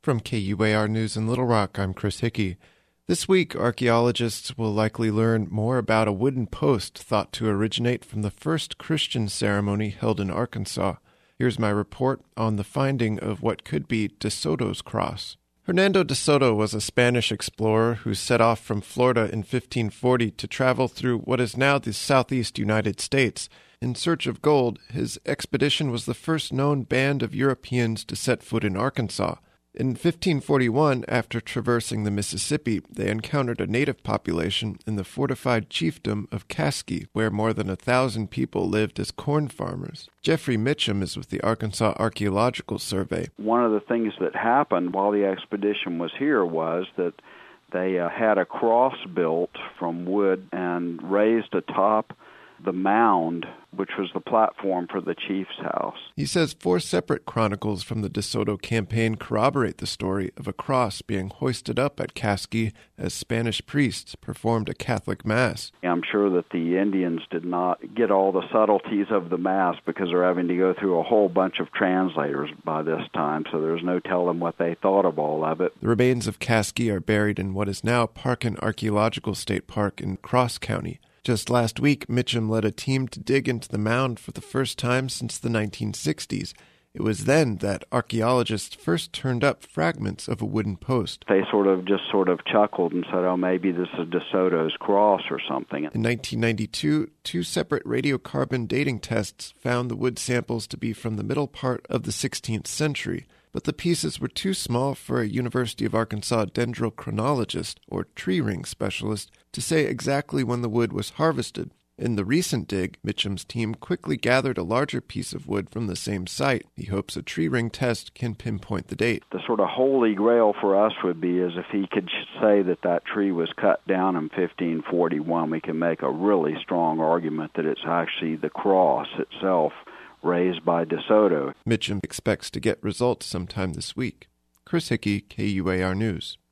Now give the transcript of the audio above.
From KUAR News in Little Rock, I'm Chris Hickey. This week, archaeologists will likely learn more about a wooden post thought to originate from the first Christian ceremony held in Arkansas. Here's my report on the finding of what could be De Soto's cross. Hernando de Soto was a Spanish explorer who set off from Florida in 1540 to travel through what is now the southeast United States. In search of gold, his expedition was the first known band of Europeans to set foot in Arkansas. In 1541, after traversing the Mississippi, they encountered a native population in the fortified chiefdom of Caskey, where more than 1,000 people lived as corn farmers. Jeffrey Mitchum is with the Arkansas Archaeological Survey. One of the things that happened while the expedition was here was that they had a cross built from wood and raised atop the mound, which was the platform for the chief's house. He says 4 separate chronicles from the De Soto campaign corroborate the story of a cross being hoisted up at Caskey as Spanish priests performed a Catholic Mass. I'm sure that the Indians did not get all the subtleties of the Mass because they're having to go through a whole bunch of translators by this time, so there's no telling what they thought of all of it. The remains of Caskey are buried in what is now Parkin Archaeological State Park in Cross County. Just last week, Mitchum led a team to dig into the mound for the first time since the 1960s. It was then that archaeologists first turned up fragments of a wooden post. They sort of chuckled and said, oh, maybe this is De Soto's cross or something. In 1992, 2 separate radiocarbon dating tests found the wood samples to be from the middle part of the 16th century. But the pieces were too small for a University of Arkansas dendrochronologist, or tree ring specialist, to say exactly when the wood was harvested. In the recent dig, Mitchum's team quickly gathered a larger piece of wood from the same site. He hopes a tree ring test can pinpoint the date. The sort of holy grail for us would be is if he could say that tree was cut down in 1541, we can make a really strong argument that it's actually the cross itself raised by De Soto. Mitchum expects to get results sometime this week. Chris Hickey, KUAR News.